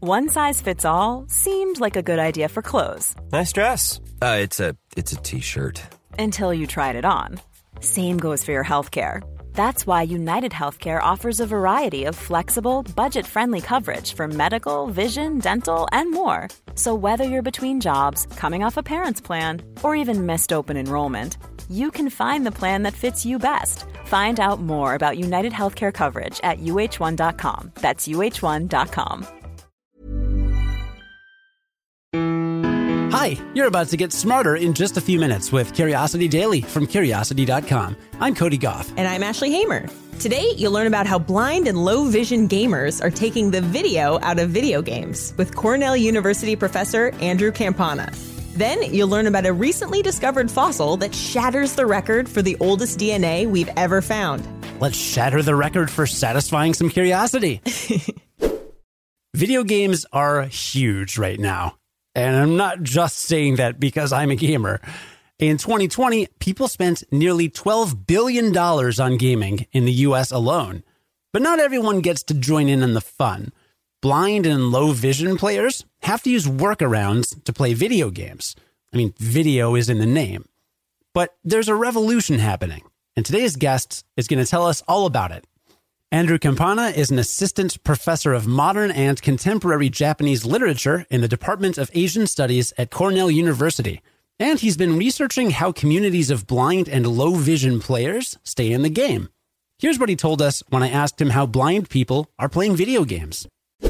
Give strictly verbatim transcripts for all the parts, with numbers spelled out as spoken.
One size fits all seemed like a good idea for clothes. Nice dress. Uh, it's a it's a t-shirt. Until you tried it on. Same goes for your healthcare. That's why United Healthcare offers a variety of flexible, budget-friendly coverage for medical, vision, dental, and more. So whether you're between jobs, coming off a parent's plan, or even missed open enrollment, you can find the plan that fits you best. Find out more about United Healthcare coverage at U H one dot com. That's U H one dot com. Hi, you're about to get smarter in just a few minutes with Curiosity Daily from Curiosity dot com. I'm Cody Goff. And I'm Ashley Hamer. Today, you'll learn about how blind and low vision gamers are taking the video out of video games with Cornell University professor Andrew Campana. Then, you'll learn about a recently discovered fossil that shatters the record for the oldest D N A we've ever found. Let's shatter the record for satisfying some curiosity. Video games are huge right now. And I'm not just saying that because I'm a gamer. In twenty twenty, people spent nearly twelve billion dollars on gaming in the U S alone. But not everyone gets to join in on the fun. Blind and low vision players have to use workarounds to play video games. I mean, video is in the name. But there's a revolution happening, and today's guest is going to tell us all about it. Andrew Campana is an assistant professor of modern and contemporary Japanese literature in the Department of Asian Studies at Cornell University. And he's been researching how communities of blind and low vision players stay in the game. Here's what he told us when I asked him how blind people are playing video games.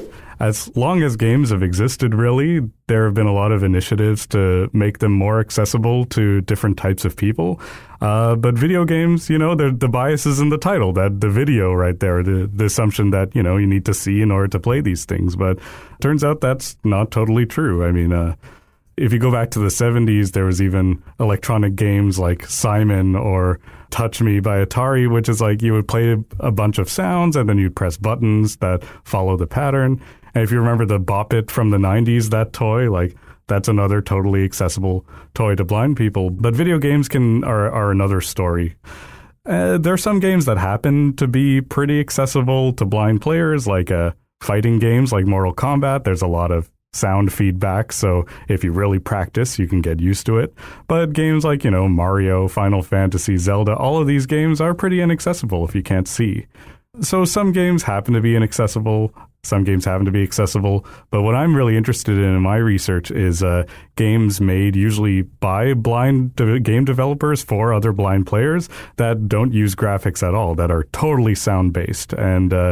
As long as games have existed, really, there have been a lot of initiatives to make them more accessible to different types of people. Uh, but video games, you know, the bias is in the title, that the video right there, the, the assumption that, you know, you need to see in order to play these things. But turns out that's not totally true. I mean, uh, if you go back to the seventies, there was even electronic games like Simon or Touch Me by Atari, which is like you would play a bunch of sounds and then you'd press buttons that follow the pattern. And if you remember the Bop It from the nineties, that toy, like that's another totally accessible toy to blind people. But video games can are, are another story. Uh, there are some games that happen to be pretty accessible to blind players, like uh, fighting games like Mortal Kombat. There's a lot of sound feedback, so if you really practice, you can get used to it. But games like, you know, Mario, Final Fantasy, Zelda, all of these games are pretty inaccessible if you can't see. So some games happen to be inaccessible, some games happen to be accessible, but what I'm really interested in in my research is uh, games made usually by blind de- game developers for other blind players that don't use graphics at all, that are totally sound-based. And uh,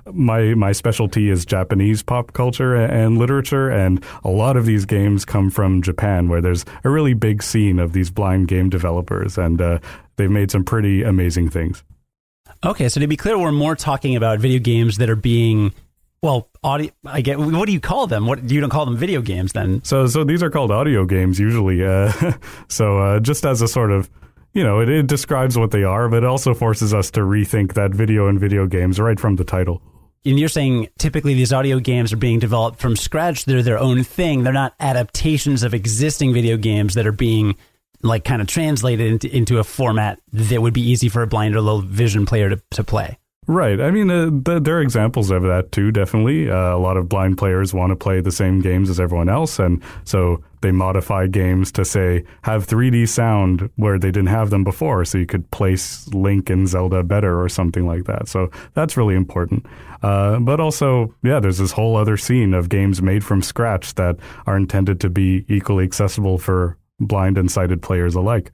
my my specialty is Japanese pop culture and literature, and a lot of these games come from Japan, where there's a really big scene of these blind game developers, and uh, they've made some pretty amazing things. Okay, so to be clear, we're more talking about video games that are being, well, audio. I get. What do you call them? What you don't call them video games then? So, so these are called audio games usually. Uh, so, uh, just as a sort of, you know, it, it describes what they are, but it also forces us to rethink that video and video games right from the title. And you're saying typically these audio games are being developed from scratch. They're their own thing. They're not adaptations of existing video games that are being like kind of translated into, into a format that would be easy for a blind or low vision player to, to play. Right. I mean, uh, th- there are examples of that too, definitely. Uh, a lot of blind players want to play the same games as everyone else, and so they modify games to, say, have three D sound where they didn't have them before, so you could place Link and Zelda better or something like that. So that's really important. Uh, but also, yeah, there's this whole other scene of games made from scratch that are intended to be equally accessible for blind and sighted players alike.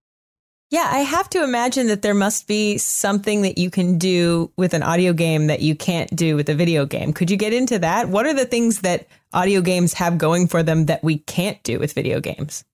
Yeah, I have to imagine that there must be something that you can do with an audio game that you can't do with a video game. Could you get into that? What are the things that audio games have going for them that we can't do with video games?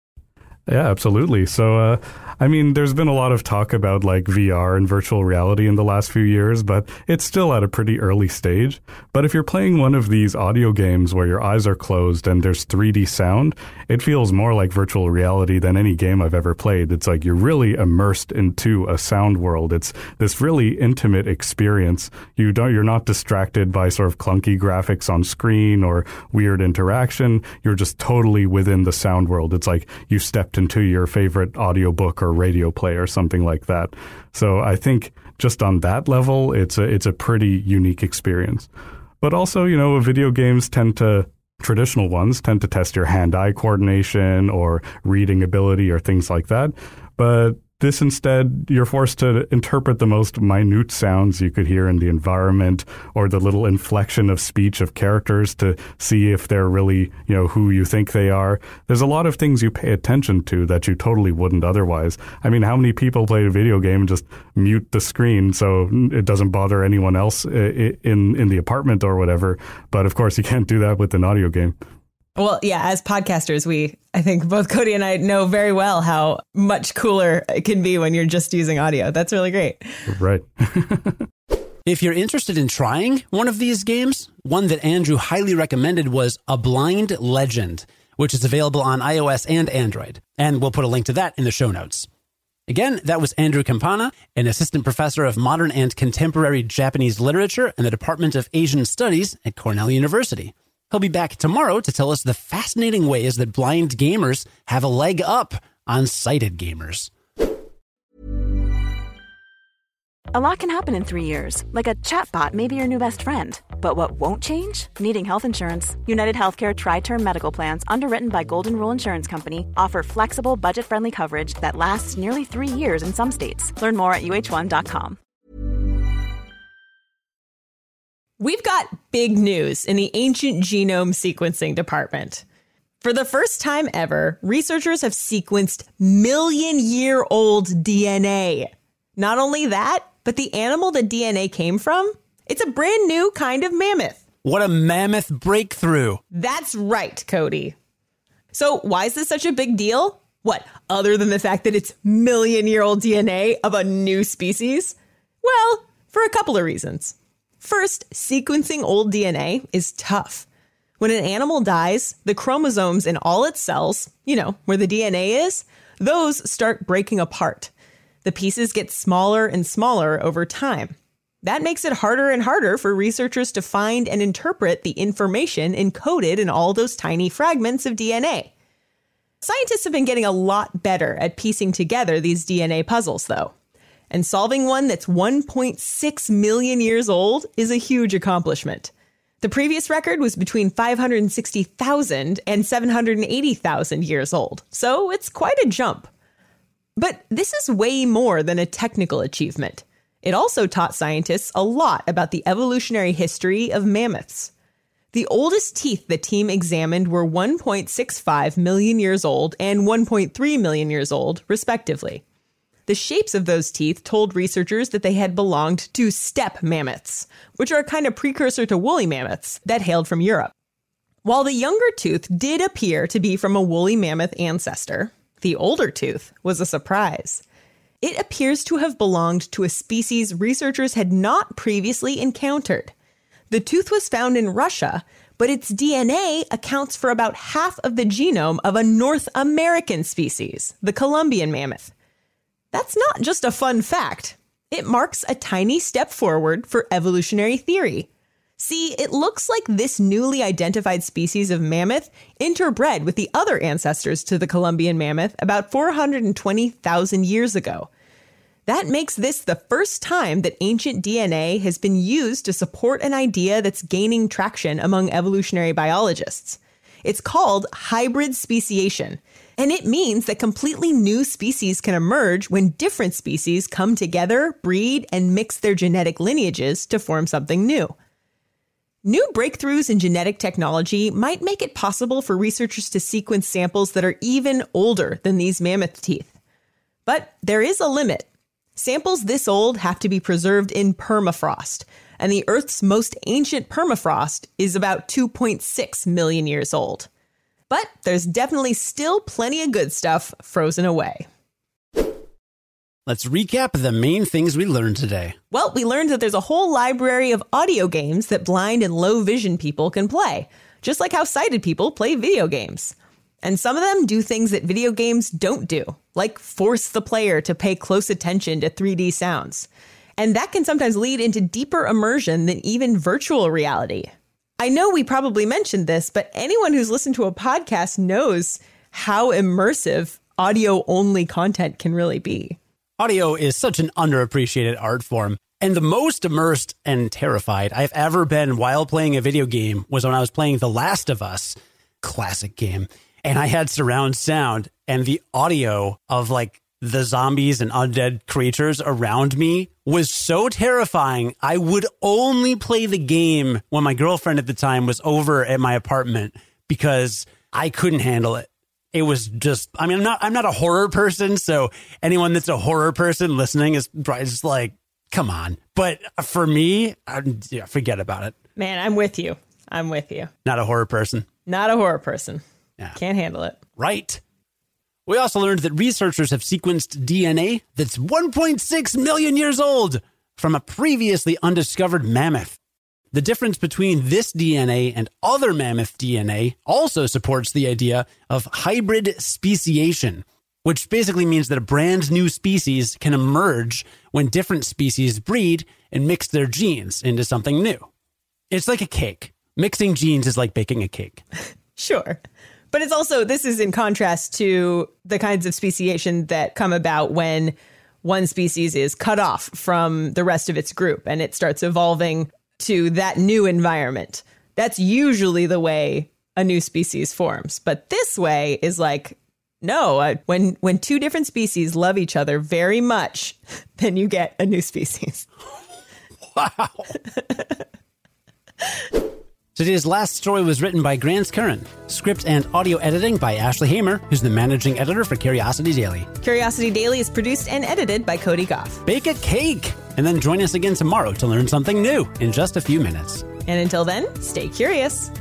Yeah, absolutely. So, uh, I mean, there's been a lot of talk about like V R and virtual reality in the last few years, but it's still at a pretty early stage. But if you're playing one of these audio games where your eyes are closed and there's three D sound, it feels more like virtual reality than any game I've ever played. It's like you're really immersed into a sound world. It's this really intimate experience. You don't, you're not distracted by sort of clunky graphics on screen or weird interaction. You're just totally within the sound world. It's like you stepped into your favorite audiobook or radio play or something like that. So I think just on that level, it's a it's a pretty unique experience. But also, you know, video games tend to, traditional ones tend to test your hand-eye coordination or reading ability or things like that. But this instead, you're forced to interpret the most minute sounds you could hear in the environment or the little inflection of speech of characters to see if they're really, you know, who you think they are. There's a lot of things you pay attention to that you totally wouldn't otherwise. I mean, how many people play a video game and just mute the screen so it doesn't bother anyone else in, in the apartment or whatever? But of course, you can't do that with an audio game. Well, yeah, as podcasters, we, I think both Cody and I know very well how much cooler it can be when you're just using audio. That's really great. Right. If you're interested in trying one of these games, one that Andrew highly recommended was A Blind Legend, which is available on iOS and Android. And we'll put a link to that in the show notes. Again, that was Andrew Campana, an assistant professor of modern and contemporary Japanese literature in the Department of Asian Studies at Cornell University. He'll be back tomorrow to tell us the fascinating ways that blind gamers have a leg up on sighted gamers. A lot can happen in three years, like a chatbot may be your new best friend. But what won't change? Needing health insurance. United Healthcare Tri-Term Medical Plans, underwritten by Golden Rule Insurance Company, offer flexible, budget-friendly coverage that lasts nearly three years in some states. Learn more at U H one dot com. We've got big news in the ancient genome sequencing department. For the first time ever, researchers have sequenced million-year-old D N A. Not only that, but the animal the D N A came from, it's a brand new kind of mammoth. What a mammoth breakthrough. That's right, Cody. So why is this such a big deal? What, other than the fact that it's million-year-old D N A of a new species? Well, for a couple of reasons. First, sequencing old D N A is tough. When an animal dies, the chromosomes in all its cells, you know, where the D N A is, those start breaking apart. The pieces get smaller and smaller over time. That makes it harder and harder for researchers to find and interpret the information encoded in all those tiny fragments of D N A. Scientists have been getting a lot better at piecing together these D N A puzzles, though. And solving one that's one point six million years old is a huge accomplishment. The previous record was between five hundred sixty thousand and seven hundred eighty thousand years old, so it's quite a jump. But this is way more than a technical achievement. It also taught scientists a lot about the evolutionary history of mammoths. The oldest teeth the team examined were one point six five million years old and one point three million years old, respectively. The shapes of those teeth told researchers that they had belonged to steppe mammoths, which are a kind of precursor to woolly mammoths that hailed from Europe. While the younger tooth did appear to be from a woolly mammoth ancestor, the older tooth was a surprise. It appears to have belonged to a species researchers had not previously encountered. The tooth was found in Russia, but its D N A accounts for about half of the genome of a North American species, the Columbian mammoth. That's not just a fun fact. It marks a tiny step forward for evolutionary theory. See, it looks like this newly identified species of mammoth interbred with the other ancestors to the Columbian mammoth about four hundred twenty thousand years ago. That makes this the first time that ancient D N A has been used to support an idea that's gaining traction among evolutionary biologists. It's called hybrid speciation, and it means that completely new species can emerge when different species come together, breed, and mix their genetic lineages to form something new. New breakthroughs in genetic technology might make it possible for researchers to sequence samples that are even older than these mammoth teeth. But there is a limit. Samples this old have to be preserved in permafrost, and the Earth's most ancient permafrost is about two point six million years old. But there's definitely still plenty of good stuff frozen away. Let's recap the main things we learned today. Well, we learned that there's a whole library of audio games that blind and low vision people can play, just like how sighted people play video games. And some of them do things that video games don't do, like force the player to pay close attention to three D sounds. And that can sometimes lead into deeper immersion than even virtual reality. I know we probably mentioned this, but anyone who's listened to a podcast knows how immersive audio-only content can really be. Audio is such an underappreciated art form. And the most immersed and terrified I've ever been while playing a video game was when I was playing The Last of Us, classic game. And I had surround sound, and the audio of like the zombies and undead creatures around me was so terrifying. I would only play the game when my girlfriend at the time was over at my apartment because I couldn't handle it. It was just, I mean, I'm not, I'm not a horror person. So anyone that's a horror person listening is probably just like, come on. But for me, I, yeah, forget about it. Man, I'm with you. I'm with you. Not a horror person. Not a horror person. Yeah. Can't handle it. Right. We also learned that researchers have sequenced D N A that's one point six million years old from a previously undiscovered mammoth. The difference between this D N A and other mammoth D N A also supports the idea of hybrid speciation, which basically means that a brand new species can emerge when different species breed and mix their genes into something new. It's like a cake. Mixing genes is like baking a cake. Sure. But it's also, this is in contrast to the kinds of speciation that come about when one species is cut off from the rest of its group and it starts evolving to that new environment. That's usually the way a new species forms. But this way is like, no, uh, when when two different species love each other very much, then you get a new species. Wow. Today's last story was written by Grant Curran. Script and audio editing by Ashley Hamer, who's the managing editor for Curiosity Daily. Curiosity Daily is produced and edited by Cody Goff. Bake a cake, and then join us again tomorrow to learn something new in just a few minutes. And until then, stay curious.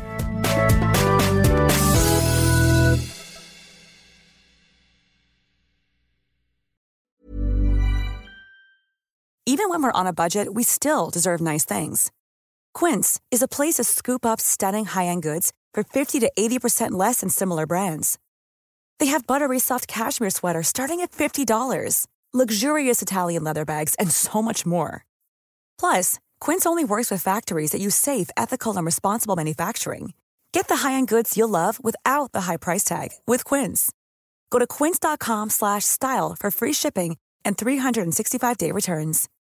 Even when we're on a budget, we still deserve nice things. Quince is a place to scoop up stunning high-end goods for fifty to eighty percent less than similar brands. They have buttery soft cashmere sweaters starting at fifty dollars, luxurious Italian leather bags, and so much more. Plus, Quince only works with factories that use safe, ethical, and responsible manufacturing. Get the high-end goods you'll love without the high price tag with Quince. Go to quince.com slash style for free shipping and three sixty-five day returns.